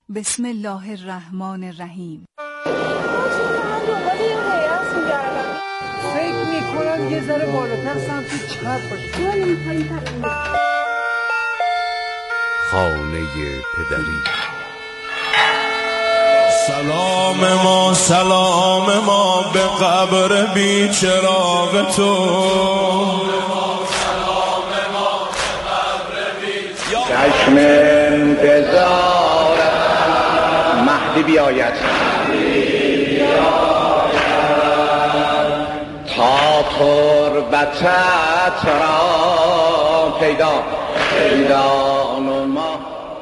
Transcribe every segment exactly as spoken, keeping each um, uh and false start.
بسم الله الرحمن الرحیم. فکر میکنم یه ذره بالاتر سمت چپ باشه. خانه پدری. سلام ما سلام ما به قبر بی چراغ تو، چشم انتظار مهدی بیاید تا تربتت را پیدا پیدا نما.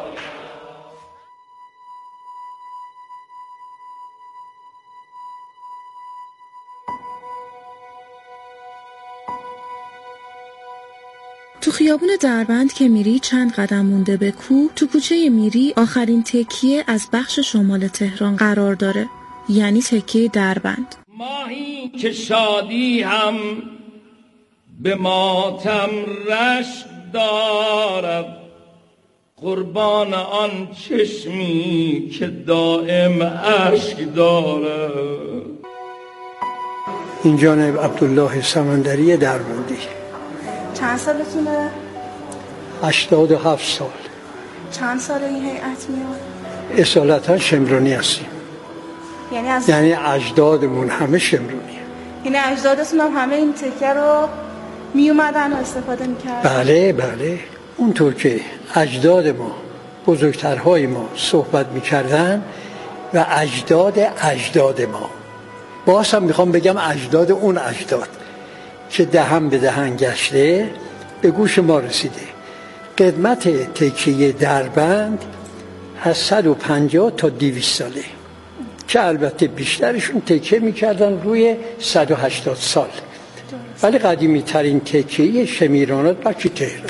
تو خیابون دربند که میری چند قدم مونده به کوه، تو کوچه میری آخرین تکیه از بخش شمال تهران قرار داره، یعنی تکیه دربند. ماهی که شادی هم به ماتم رشک دارد، قربان آن چشمی که دائم اشک دارد. این جانب عبدالله سمندری دربندی. چند سالتونه؟ هشتاد و هفت سال. چند سال این هیئت میاد؟ اصالتا شمرونی هستیم، یعنی از یعنی اجدادمون همه شمرونی. یعنی اجدادتون هم همه این تکه رو می اومدن و استفاده میکردن؟ بله بله، اونطور که اجداد ما بزرگترهای ما صحبت میکردن و اجداد اجداد ما، باز هم میخوام بگم اجداد اون اجداد که دهن به دهن گشته به گوش ما رسیده. قدمت تکیه دربند از صد و پنجاه تا دویست ساله، که البته بیشترشون تکیه میکردن روی صد و هشتاد سال، ولی قدیمی ترین تکیه شمیرانات بچه تهران.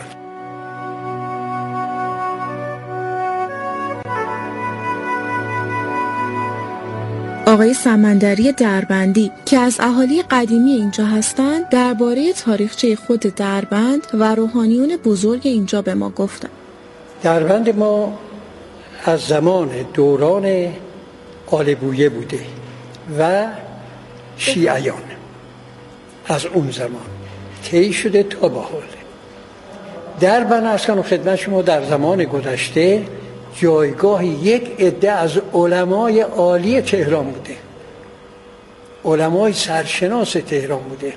آقای سمندری دربندی که از اهالی قدیمی اینجا هستند، درباره تاریخچه خود دربند و روحانیون بزرگ اینجا به ما گفتن. دربند ما از زمان دوران آل بویه بوده و شیعیان، از اون زمان طی شده تا به حال. دربند اصلا خدمت شما در زمان گذشته جایگاه یک عده از علمای عالی تهران بوده، علمای سرشناس تهران بوده.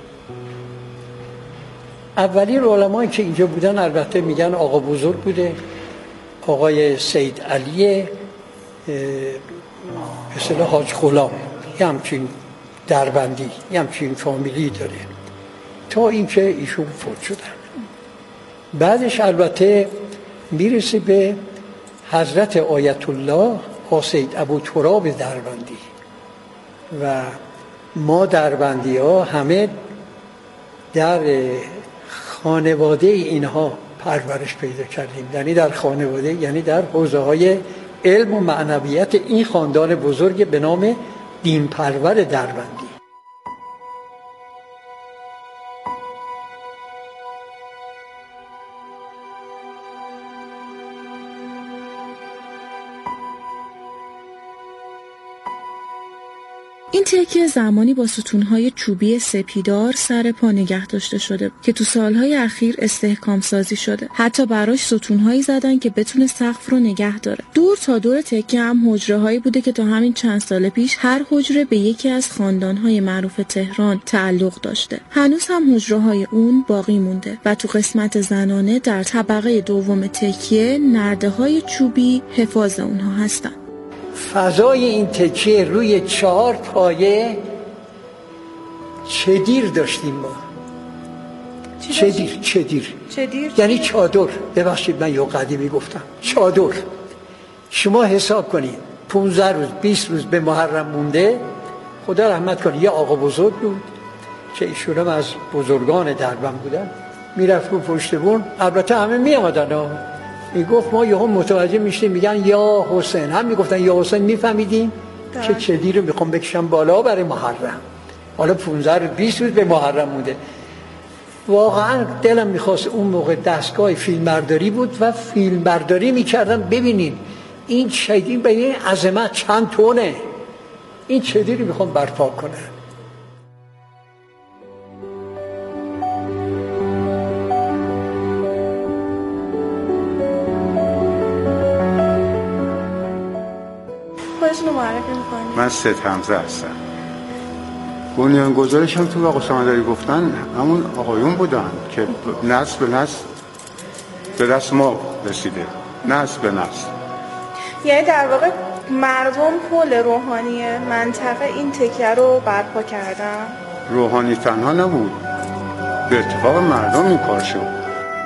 اولین علمایی که اینجا بودن البته میگن آقا بزرگ بوده، آقای سید علی به اصطلاح حاج غلام، یه همچین دربندی، یه همچین فامیلی داره، تا اینکه ایشون فوت شدن. بعدش البته میرسه به حضرت آیت الله سید ابو تراب دربندی و ما دربندی ها همه در خانواده اینها پرورش پیدا کردیم، یعنی در خانواده، یعنی در حوزه های علم و معنویت این خاندان بزرگ به نام دین پرور دربندی. این تکیه زمانی با ستونهای چوبی سپیدار سر پا نگه داشته شده که تو سالهای اخیر استحکام سازی شده. حتی براش ستونهایی زدن که بتونه سقف رو نگه داره. دور تا دور تکیه هم حجره هایی بوده که تا همین چند سال پیش هر حجره به یکی از خاندانهای معروف تهران تعلق داشته. هنوز هم حجره های اون باقی مونده و تو قسمت زنانه در طبقه دوم تکیه نرده های چوبی حفاظ اونها هستن. فضای این تکیه روی چهار پایه چدیر داشتیم ما. چدیر چدیر چدیر یعنی چادر. ببخشید من یه قدیمی گفتم چادر. شما حساب کنید پونزده روز بیست روز به محرم مونده، خدا رحمت کنه یه آقا بزرگ بود که ایشون هم از بزرگان دربند بودن، میرفت رو پشت بون، البته همه میامدن، میگفت ما یه هم متوجه میشتیم میگن یا حسین، هم میگفتن یا حسین، میفهمیدیم که چدی رو میخوام بکشم بالا برای محرم. حالا پونزده روز بیست روز به محرم مونده. واقعا دلم میخواست اون موقع دستگاه فیلم برداری بود و فیلم برداری میکردن ببینین این چدی به این عظمت چند تونه، این چدی رو میخوام برپا کنه. خودشونو معرفی میکنی؟ من سید حمزه هستم. بنیانگذارش هم تو آقا سمندری گفتن همون آقایون بودن که نسل به نسل به دست ما رسیده، نسل به نسل. یعنی در واقع مردم پل روحانی منطقه این تکیه رو برپا کردن؟ روحانی تنها نبود، به اتفاق مردم این کار شد.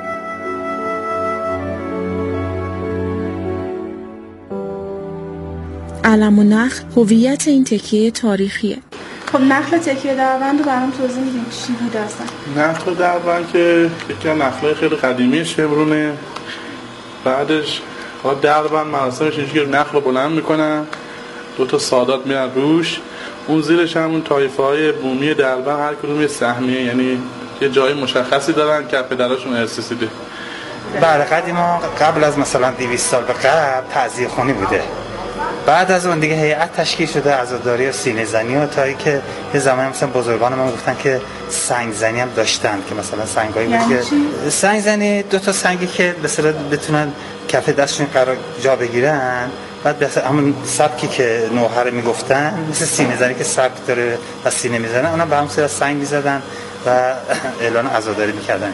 علم و نخل هویت این تکیه تاریخیه. خب نخل تکیه دربند رو برام توضیح میدین چی بود اصلا؟ نخل دربند که یکی از نخل‌های خیلی قدیمی شمرونه. بعدش دربند مراسمش اینجوری که نخل رو بلند میکنن، دو تا سادات میرن روش، اون زیرش همون طایفه‌های بومی دربند هر کدوم یه سهمیه، یعنی یه جای مشخصی دارن که پدراشون ارث رسیده. بله قدیما قبل از مثلا دویست سال به قبل تعزیه خونی بوده. بعد از اون دیگه هیئت تشکیل شده، عزاداری و سینه زنی و تا اینکه یه زمانی مثلا بزرگان ما گفتن که سنگ زنی هم داشتن که مثلا سنگایی بود که سنگ زنی دو تا سنگی که به اصطلاح بتونن کف دستشون قرار جا بگیرن، بعد مثلا همون سبکی که نوحه میگفتن مثل سینه زنی که سبک داره و سینه میزنن، اونا به همون صورت سنگ میزدن و اعلان عزاداری میکردن.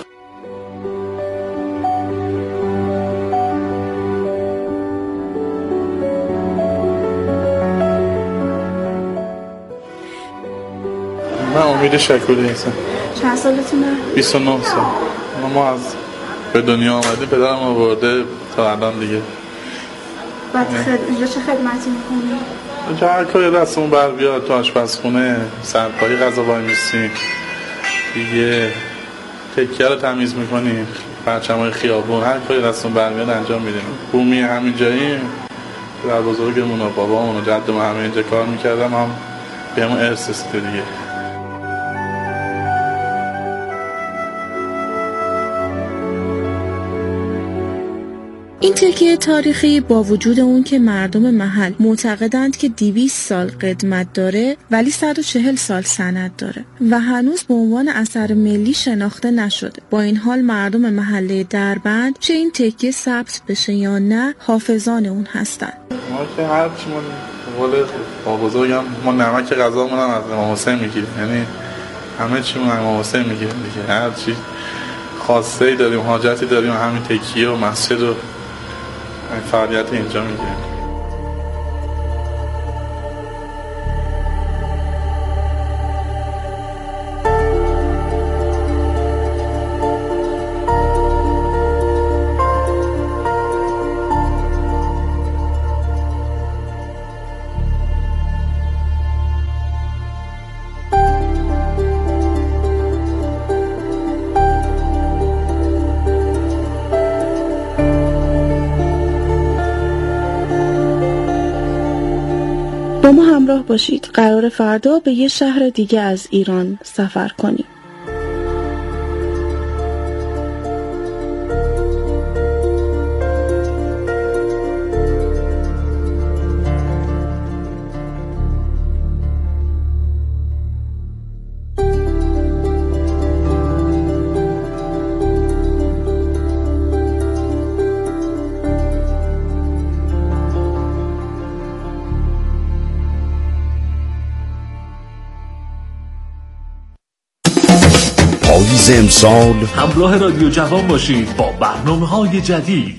من امید شکوری هستم. چند سالتونه؟ بیست و نه سال. ما از به دنیا آمدیم، پدرم آورده تا الان دیگه. بعد خد... اینجا چه خدمتی میکنی؟ اینجا هر کاری دستمون بر بیاد، تو آشپزخونه سرپایی غذا وای میستیم دیگه، تکیه رو تمیز میکنیم، پرچمای خیابون، هر کاری دستمون بر بیاد انجام میدیم. بومی همین جاییم، در بزرگمون و بابامون و جدمون همه اینجا کار میکردم، هم بهمون ارث رسیده دیگه. این تکیه تاریخی با وجود اون که مردم محل معتقدند که دویست سال قدمت داره ولی صد و چهل سال سند داره و هنوز به عنوان اثر ملی شناخته نشده. با این حال مردم محله دربند چه این تکیه ثبت بشه یا نه حافظان اون هستن. ما که هر چی من قول با بزرگم ما نمک غذامون هم از امام حسین میگیریم، یعنی همه چیمون از امام حسین میگیریم دیگه. هر چی خاصه‌ای داریم، حاجتی داریم، همین تکیه و مسجد و فعالیت اینجا میگیریم. با ما همراه باشید. قرار فردا به یه شهر دیگه از ایران سفر کنیم. پاییز امسال همراه رادیو جوان باشید با برنامه‌های جدید.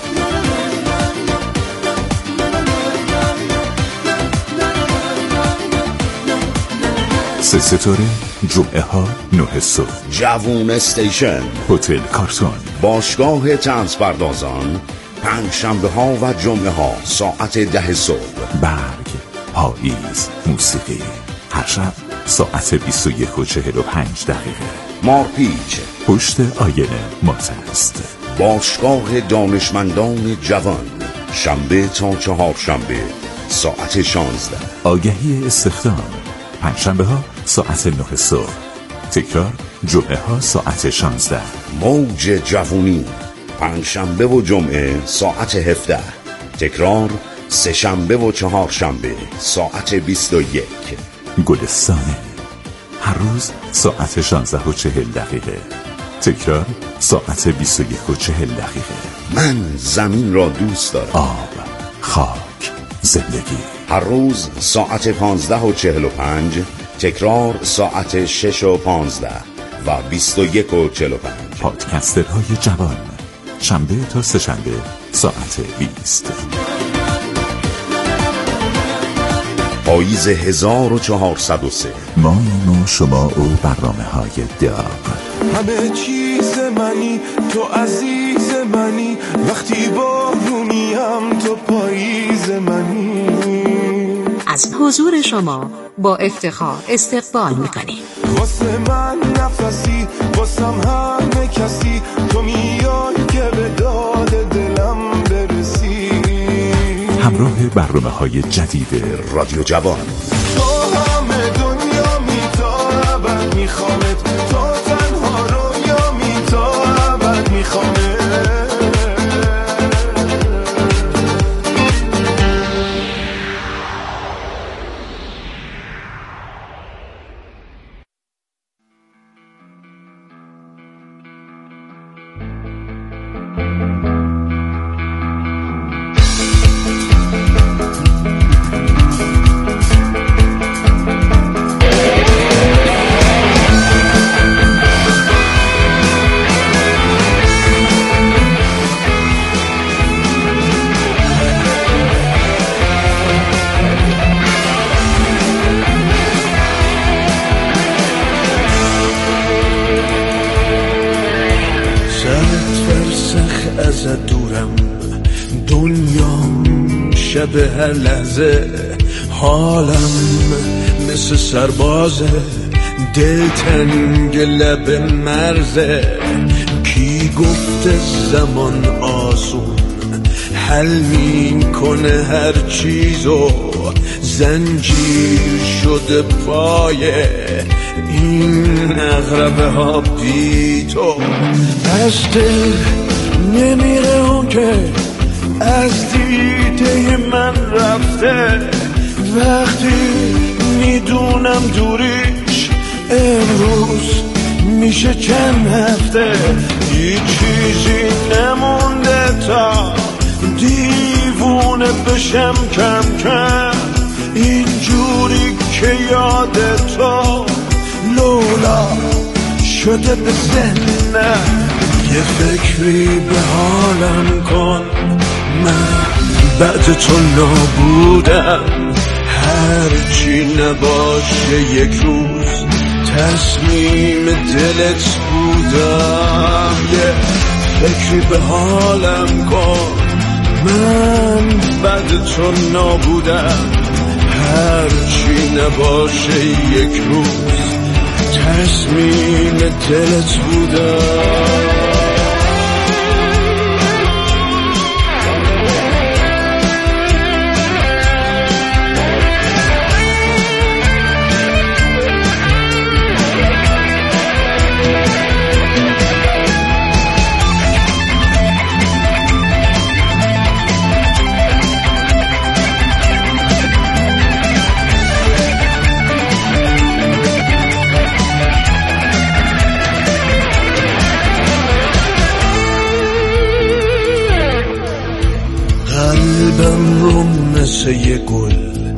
سه ستاره جمعه ها نه صبح، جوون استیشن، هتل کارتون، باشگاه طنز پردازان، پنج شنبه ها و جمعه ها ساعت ده صبح. برگ، پاییز، موسیقی، هر شب ساعت بیست و یک و چهل و پنج دقیقه. مارپیچ، پشت آینه مات است. باشگاه دانشمندان جوان، شنبه تا چهار شنبه ساعت شانزده. آگهی استخدام، پنج شنبه ها ساعت نه صبح، تکرار جمعه ها ساعت شانزده. موج جوونی، پنج شنبه و جمعه ساعت هفده، تکرار سه شنبه و چهار شنبه ساعت بیست و یک. گلستانه، هر روز ساعت شانزده و چهل دقیقه. تکرار ساعت بیست و یک و چهل دقیقه. من زمین را دوست دارم. آب، خاک، زندگی. هر روز ساعت پانزده و چهل و پنج. تکرار ساعت شش و پانزده و بیست و یک و چهل و پنج. پادکسترهای جوان، شنبه تا سه شنبه ساعت بیست. پاییز هزار و چهارصد و سه. ما و شما و برنامه های داغ. همه چیز منی، تو عزیز منی، وقتی بارونیم تو پاییز منی. از حضور شما با افتخار استقبال میکنیم. واسه من نفسی، واسم همه کسی، تو میای که به داد دلم برسی. همراه برنامه های جدید رادیو جوان. تو همه دنیا می تا ابد میخوامت، تو تنها رویا می تا ابد میخوامت. ازت دورم، دنیام شب هر لحظه، حالم مثل سربازه، دلتنگ لب مرزه. کی گفته زمان آسون حل میکنه هر چیزو، زنجیر شده پایه این اغربه ها بی تو. از دل نمیره اون که از دیده من رفته، وقتی میدونم دوریش امروز میشه چند هفته. هیچ چیزی نمونده تا دیوونه بشم کم کم، اینجوری که یاد تو لولا شده به ذهنم. یه فکری به حالم کن، من بعد تو نابودم. هرچی نباشه یک روز تصمیم دلت بودم. یه فکری به حالم کن، من بعد تو نابودم. هرچی نباشه یک روز تصمیم دلت بودم. قلبم رو مثل یه گل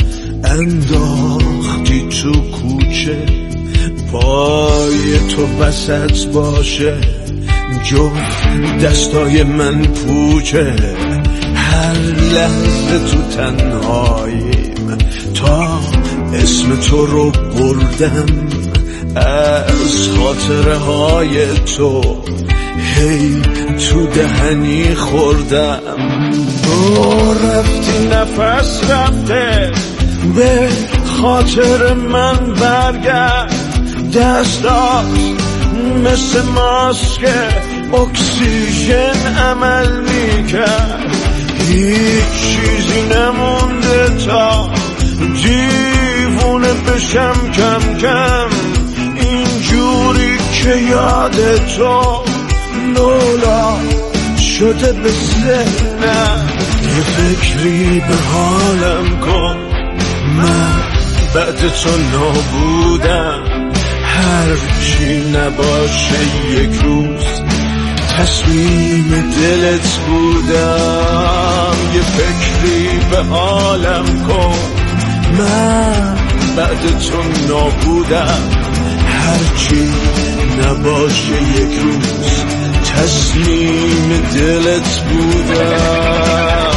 انداختی تو کوچه، پای تو وسط باشه جفت دستای من پوچه. هر لحظه تو تنهاییم تا اسم تو رو بردم، از خاطره های تو هی تو دهنی خوردم. تو رفتی نفس رفته، به خاطر من برگرد. دستات مثل ماسک اکسیژن عمل میکرد. هیچ چیزی نمونده تا دیوونه بشم کم کم، اینجوری که یاد تو لولا شده به ذهنم، یه فکری به حالم کن. من بعد تو نابودم، هر چی نباشه یک روز تصمیم دلت بودم. یه فکری به حالم کن، من بعد تو نابودم، هر چی نباشه یک روز تسلیم دلت بودم.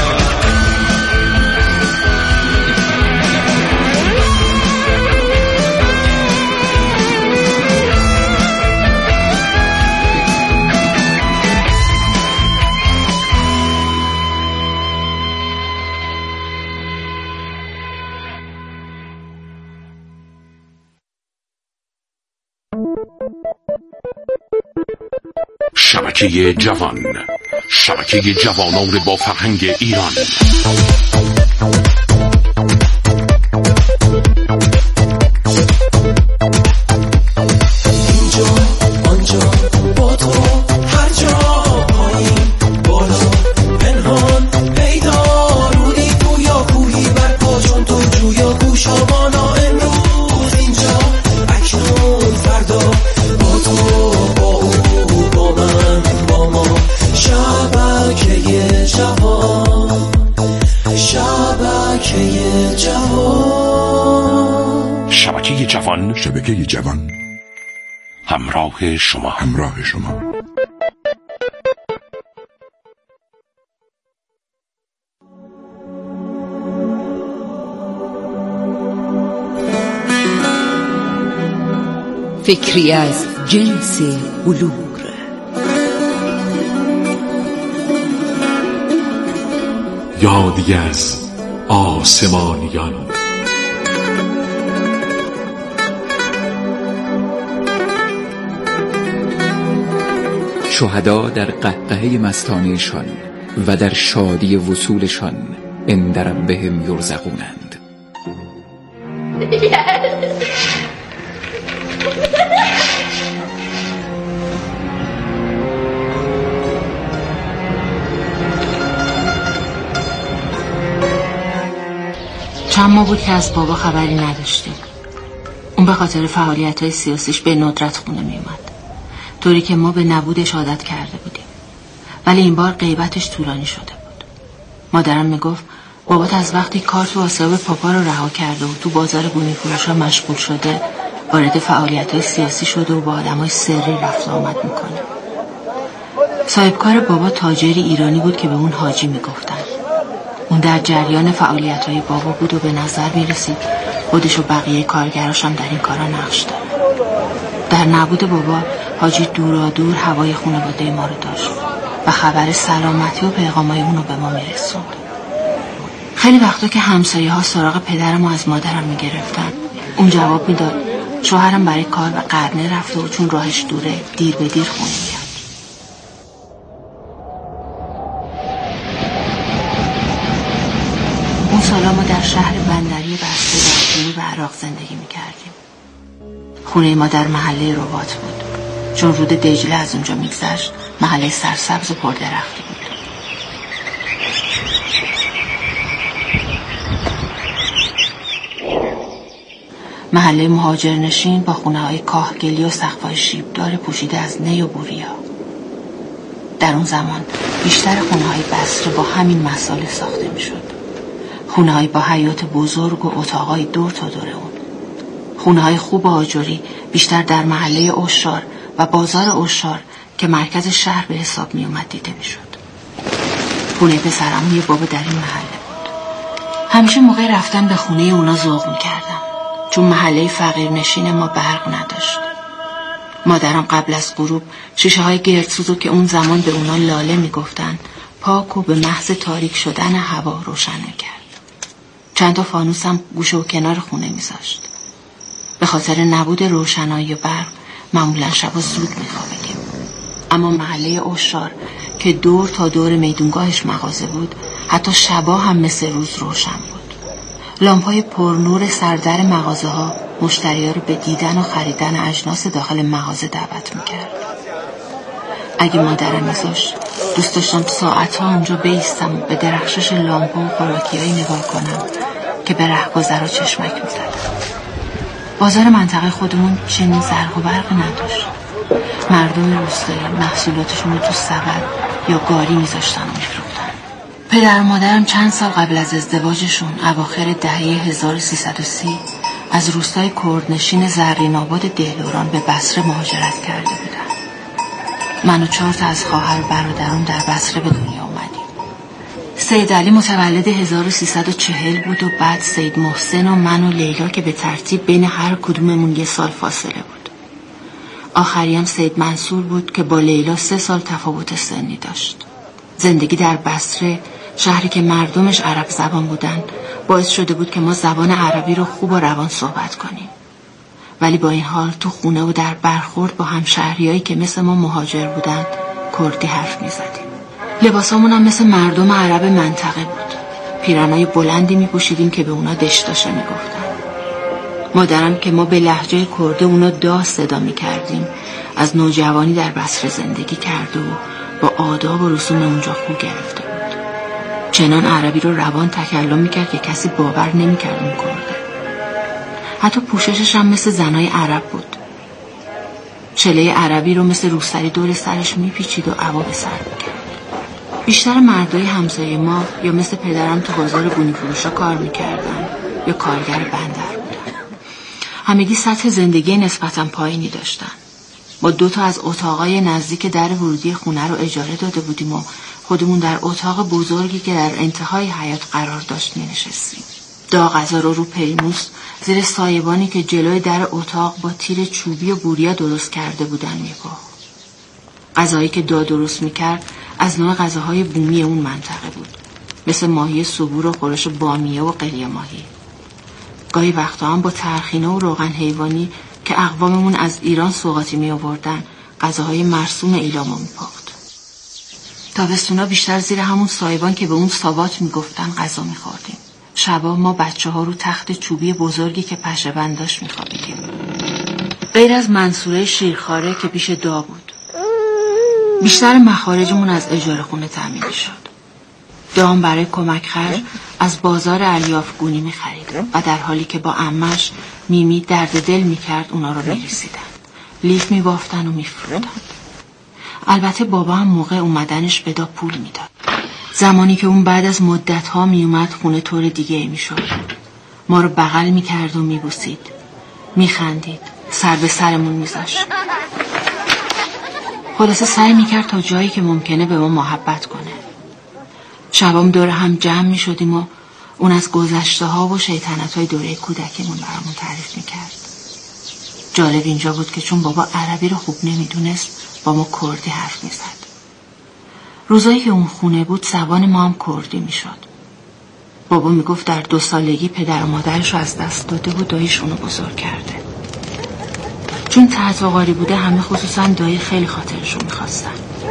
شبکه جوان، شبکه جوانان با فرهنگ ایران. اینجا آنجا با تو، هر جا پایین بالا پنهان پیدا، رودی گویا کوهی بر پا چون تو جویا گوشابانا. امروز اینجا اکنون فردا با تو، با او، با من، با ما. شبکه جوان، شبکه جوان، شبکه جوان، شبکه جوان، همراه شما، همراه شما. فکری از جنس بلور، یادی از آسمانیان، شهدا در قهقهه مستانه‌شان و در شادی وصولشان عند ربهم یرزقونند. چند ماه بود که از بابا خبری نداشتیم. اون به خاطر فعالیت‌های سیاسیش به ندرت خونه میومد، طوری که ما به نبودش عادت کرده بودیم. ولی این بار غیبتش طولانی شده بود. مادرم میگفت بابات از وقتی کار تو آسیاب پاپا رو رها کرده و تو بازار گونی فروشا مشغول شده، وارد فعالیت‌های سیاسی شده و با آدمای سری رفت و آمد میکنه. صاحبکار بابا تاجری ایرانی بود که به اون حاجی میگفتن. اون در جریان فعالیت‌های بابا بود و به نظر میرسید خودش و بقیه کارگراش هم در این کارا نقش داره. در نبود بابا حاجی دورا دور هوای خانواده ما رو داشت و خبر سلامتی و پیغامای اونو به ما میرسوند. خیلی وقتا که همسایه ها سراغ پدرم و از مادرم میگرفتن، اون جواب میداد شوهرم برای کار و قرنه رفته و چون راهش دوره دیر به دیر خونه میاد. اون سالا ما در شهر بندری بسته در جنوب عراق زندگی میکردیم. خونه ما در محله رباط بود، چون رود دجله از اونجا میگذشت. محله سرسبز و پردرختی بود. محله مهاجرنشین با خونه های کاهگلی و سقف‌های شیبدار پوشیده از نی و بوریا. در اون زمان بیشتر خونه های بسته با همین مسائل ساخته میشد. خونه های با حیاط بزرگ و اتاقای دور تا دور اون. خونه های خوب آجوری بیشتر در محله اوشار و بازار اوشار که مرکز شهر به حساب می اومد دیده می شد. خونه پسرعموی بابا در این محله بود. همیشه موقع رفتن به خونه اونا ذوق می کردم، چون محله فقیر نشین ما برق نداشت. مادرم قبل از غروب شیشه های گردسوزو که اون زمان به اونا لاله می گفتن پاک و به محض تاریک شدن هوا روشن می کرد. چند تا فانوس هم گوشه و کنار خونه می زاشت. به خاطر نبود روشنایی و برق معمولا شبا زود می خوابیدیم. اما محله اوشار که دور تا دور میدونگاهش مغازه بود، حتی شبا هم مثل روز روشن بود. لامپای پرنور سردر مغازه ها مشتری‌ها رو به دیدن و خریدن اجناس داخل مغازه دعوت می‌کرد. اگه مادرم میذاشت دوست داشتم ساعتها اونجا بیستم و به درخشش لامپا و خوراکیایی نگاه کنم که به رهگذرا چشمک میزدم. بازار منطقه خودمون چنین زرق و برق نداشت. مردم روستایی محصولاتشون رو تو سبد یا گاری میذاشتن و میفروختن. پدر و مادرم چند سال قبل از ازدواجشون اواخر دهه هزار و سیصد و سی از روستای کردنشین زرین آباد دهلوران به بصره مهاجرت کرده بودن. من و چهار تا از خواهر و برادرم در بصره به دنیا اومدیم. سید علی متولد هزار و سیصد و چهل بود و بعد سید محسن و من و لیلا که به ترتیب بین هر کدوممون یه سال فاصله بود. آخری هم سید منصور بود که با لیلا سه سال تفاوت سنی داشت. زندگی در بصره، شهری که مردمش عرب زبان بودن، باعث شده بود که ما زبان عربی رو خوب و روان صحبت کنیم. ولی با این حال تو خونه و در برخورد با همشهریایی که مثل ما مهاجر بودن کردی حرف می زدیم. لباسامون هم مثل مردم عرب منطقه بود. پیرنای بلندی می پوشیدیم که به اونا دشداشه می گفتن. مادرم که ما به لهجه کرده اونا دا صدا می کردیم از نوجوانی در بصره زندگی کرده و با آداب و رسوم اونجا خو گرفته بود. چنان عربی رو روان تکلم می کرد که کسی باور نمی کرد اون کرده. حتی پوششش هم مثل زنای عرب بود. چله عربی رو مثل روسری دور سرش میپیچید و عبا به سر میکرد. بیشتر مردای همسایه ما یا مثل پدرم تو بازار گونی فروشا کار میکردن یا کارگر بندر بودن. همگی سطح زندگی نسبتاً پایینی داشتن. ما دو تا از اتاقای نزدیک در ورودی خونه رو اجاره داده بودیم و خودمون در اتاق بزرگی که در انتهای حیاط قرار داشت مینشستیم. دا غذا رو رو پریموس زیر سایبانی که جلوی در اتاق با تیر چوبی و بوریا درست کرده بودن میپخت. غذایی که دا درست میکرد از نوع غذاهای بومی اون منطقه بود، مثل ماهی صبور و خورش بامیه و قلیه ماهی. گاهی وقتا هم با ترخینه و روغن حیوانی که اقواممون از ایران سوغاتی می آوردن غذاهای مرسوم ایلامو میپخت. تابستونا بیشتر زیر همون سایبان که به اون ساوات میگفتن غذا میخوردیم. شبا ما بچه ها رو تخت چوبی بزرگی که پشه بند داشت میخوابیدیم. غیر از منصوره شیرخواره که پیش دا بود. بیشتر مخارجمون از اجاره خونه تامین شد. دام برای کمک خرج از بازار الیافگونی میخرید و در حالی که با عمش میمی درد دل میکرد اونا رو میریسیدن. لیف میبافتن و میفروختن. البته بابا هم موقع اومدنش به دا پول میداد. زمانی که اون بعد از مدت ها می اومد خونه طور دیگه می شد. ما رو بغل می کرد و می بوسید. می خندید. سر به سرمون می زاشت. خلاصه سعی می کرد تا جایی که ممکنه به ما محبت کنه. شبام دور هم جمع می شدیم و اون از گذشته ها و شیطنت های دوره کودکیمون برامون تعریف می کرد. جالب اینجا بود که چون بابا عربی رو خوب نمی دونست با ما کردی حرف می زد. روزایی که اون خونه بود زبان ما هم کردی می شد. بابا می گفت در دو سالگی پدر و مادرش رو از دست داده و داییشونو بزرگ کرده. چون تحت و غاری بوده همه خصوصا دایی خیلی خاطرشو می خواستن.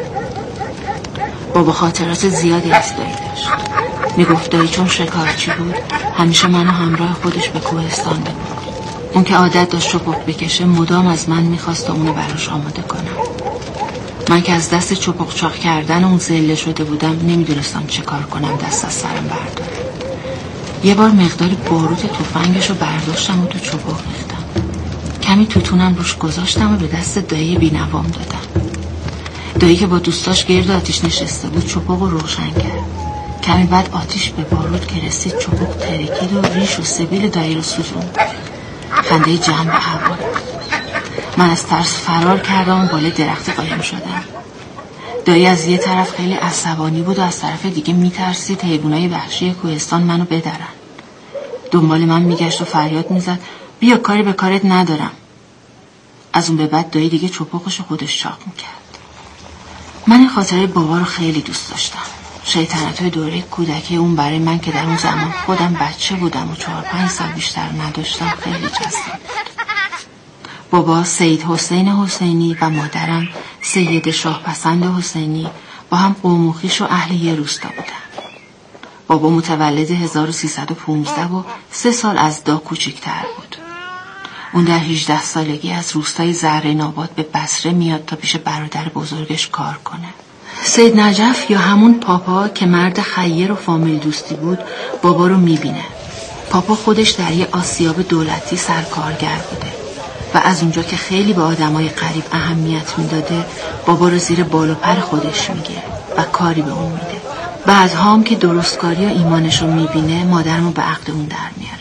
بابا خاطرات زیادی از دایی داشت. می گفت دایی چون شکارچی بود همیشه منو همراه خودش به کوهستان ببرد. اون که عادت داشت چپق بکشه مدام از من می خواست تا اونو براش آماده کنم. من که از دست چپق چاق کردن اون زله شده بودم نمیدونستم چه کار کنم دست از سرم بردارم. یه بار مقدار باروت تفنگش رو برداشتم و تو چپق ریختم. کمی توتونم روش گذاشتم و به دست دایی بینوام دادم. دایی که با دوستاش گرد آتیش نشسته بود چپق رو روشن کرد. کمی بعد آتیش به باروت که رسید چپق ترکید و ریش و سبیل دایی رو سوزوند. خنده جمع به هوا. من از ترس فرار کردم و بالای درختی قایم شدم. دایی از یه طرف خیلی عصبانی بود و از طرف دیگه میترسید حیوانای وحشی کوهستان منو بدرن. دنبال من میگشت و فریاد میزد بیا کاری به کارت ندارم. از اون به بعد دایی دیگه چپقش خودش چاق میکرد. من این خاطره بابا رو خیلی دوست داشتم. شیطنت‌های دوره کودکی اون برای من که در اون زمان خودم بچه بودم و چهار پنج سال بیشتر نداشتم خیلی جذاب بود. بابا سید حسین حسینی و مادرم سید شاه پسند حسینی با هم قوم و خویش و اهل یه روستا بودن. بابا متولد هزار و سیصد و پانزده و سه سال از دا کوچکتر بود. اون در هجده سالگی از روستای زهره‌آباد به بصره میاد تا پیش برادر بزرگش کار کنه. سید نجف یا همون پاپا که مرد خیر و فامیل دوستی بود بابا رو میبینه. پاپا خودش در یه آسیاب دولتی سرکارگر بوده و از اونجا که خیلی به آدمای غریب اهمیت میداده بابا رو زیر بال و پر خودش میگیره و کاری به اون میده. بعدها هم که درستکاری و ایمانش رو میبینه مادرمو به عقد اون در میاره.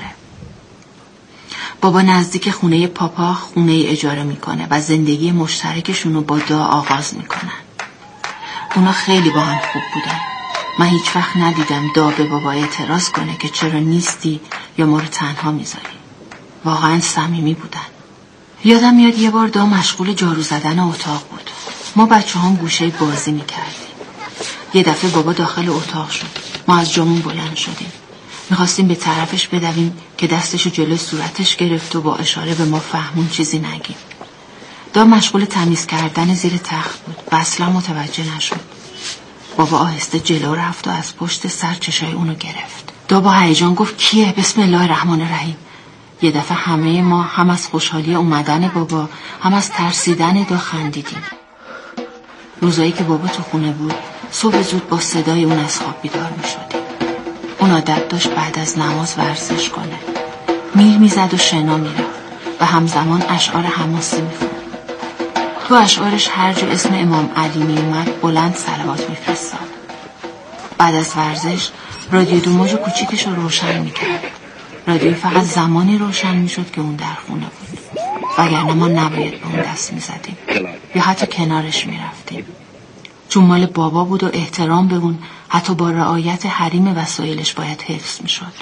بابا نزدیک خونه پاپا خونه اجاره میکنه و زندگی مشترکشون رو با دعا آغاز میکنن. اونا خیلی با هم خوب بودن. من هیچ وقت ندیدم دعا به بابا اعتراض کنه که چرا نیستی یا ما رو تنها میذاری. واقعا صمیمی بودن. یادم میاد یه بار دعا مشغول جارو زدن اتاق بود. ما بچه هم گوشه بازی میکردیم. یه دفعه بابا داخل اتاق شد. ما از جامون بلند شدیم. میخواستیم به طرفش بدویم که دستشو جلوی صورتش گرفت و با اشاره به ما فهمون چیزی نگیم. دا مشغول تمیز کردن زیر تخت بود و اصلا متوجه نشد. بابا آهسته جلو رفت و از پشت سر چشای اونو گرفت. دا با هیجان گفت کیه؟ بسم الله الرحمن الرحیم. یه دفعه همه ما هم از خوشحالی اومدن بابا هم از ترسیدن دا خندیدیم. روزایی که بابا تو خونه بود صبح زود با صدای اون از خواب بیدار می شدیم. اون عادت داشت بعد از نماز ورزش کنه. میل میزد و شنا میرفت و همزمان اشعار حماسی میخوند. تو اشعارش هر جا اسم امام علی می اومد بلند صلوات میفرستاد. بعد از ورزش رادیو دوموژ کوچیکش رو روشن میکرد. رادیو فقط زمانی روشن میشد که اون در خونه بود، وگرنه ما نباید به اون دست میزدیم یا حتی کنارش میرفتیم. چون مال بابا بود و احترام به اون حتی با رعایت حریم وسایلش باید حفظ میشد.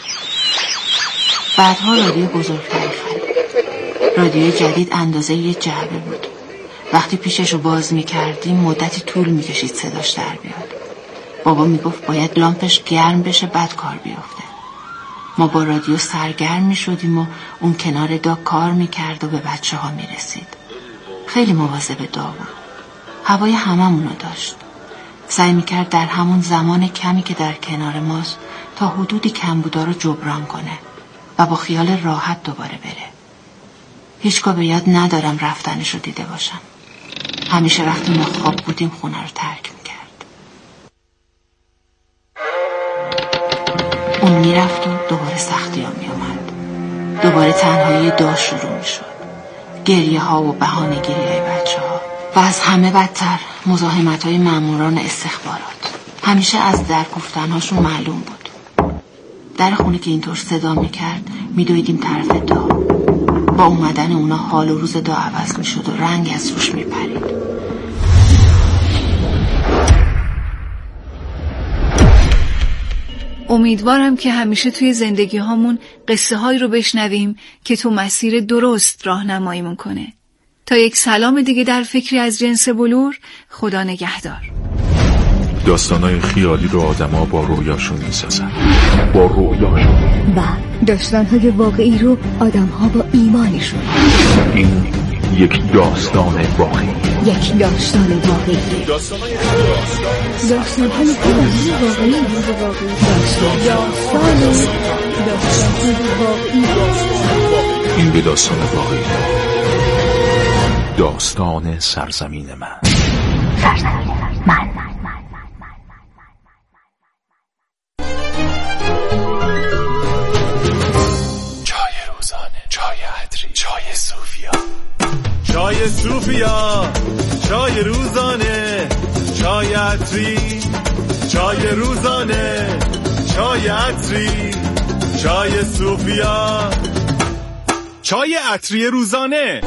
بعدها رادیو بزرگتری خرید. رادیو جدید اندازه یه جعبه بود. وقتی پیشش رو باز میکردیم مدتی طول میکشید صداش در بیاد. بابا میگفت باید لامپش گرم بشه بعد کار بیفته. ما با رادیو سرگرم میشدیم و اون کنار دا کار میکرد و به بچه ها میرسید. خیلی مواظب دا بود. هوای هممونو داشت. سعی میکرد در همون زمان کمی که در کنار ماست تا حدودی کمبودا رو جبران کنه و با خیال راحت دوباره بره. هیچگاه به یاد ندارم رفتنش رو دیده باشم. همیشه وقتی ما خواب بودیم خونه رو ترک میکرد. اون میرفت و دوباره سختی ها میامد. دوباره تنهایی دا شروع میشد. گریه ها و بهانه‌گیری های بچه ها و از همه بدتر مزاحمت های ماموران استخبارات. همیشه از در گفتنهاشون معلوم بود. در خونه که اینطور صدا میکرد میدویدیم طرف دا. با اومدن اونا حال و روز دا عوض میشد و رنگ از روش میپرید. امیدوارم که همیشه توی زندگی هامون قصه هایی رو بشنویم که تو مسیر درست راهنماییمون کنه. تا یک سلام دیگه در فکری از جنس بلور. خدا نگهدار. داستانای خیالی رو آدما با رویاشون میسازن. با رویاشون. و داستانهای واقعی رو آدمها با ایمانشون. این یک داستان واقعی. یک داستان واقعی. داستانهای داستانهای واقعی. داستانهای واقعی. این به داستان واقعی. داستان سرزمین من. سرزمین من. چای روزانه، چای عطری، چای صوفیا. چای صوفیا، چای روزانه، چای عطری، چای روزانه، چای عطری، چای صوفیا، چای عطری روزانه.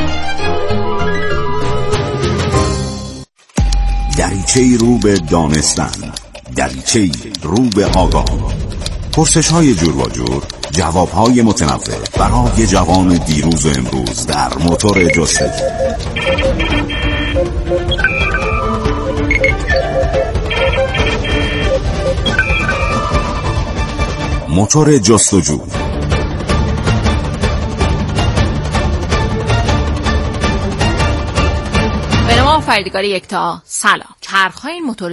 دریچه‌ای رو به دانستن، دریچه‌ای رو به آگاه. پرسش‌های جور و جور، جواب‌های متنوع برای جوان دیروز و امروز در موتور جستجو. موتور جستجو. به نام آفریدگار یکتا. سلام. چرخ‌های این موتور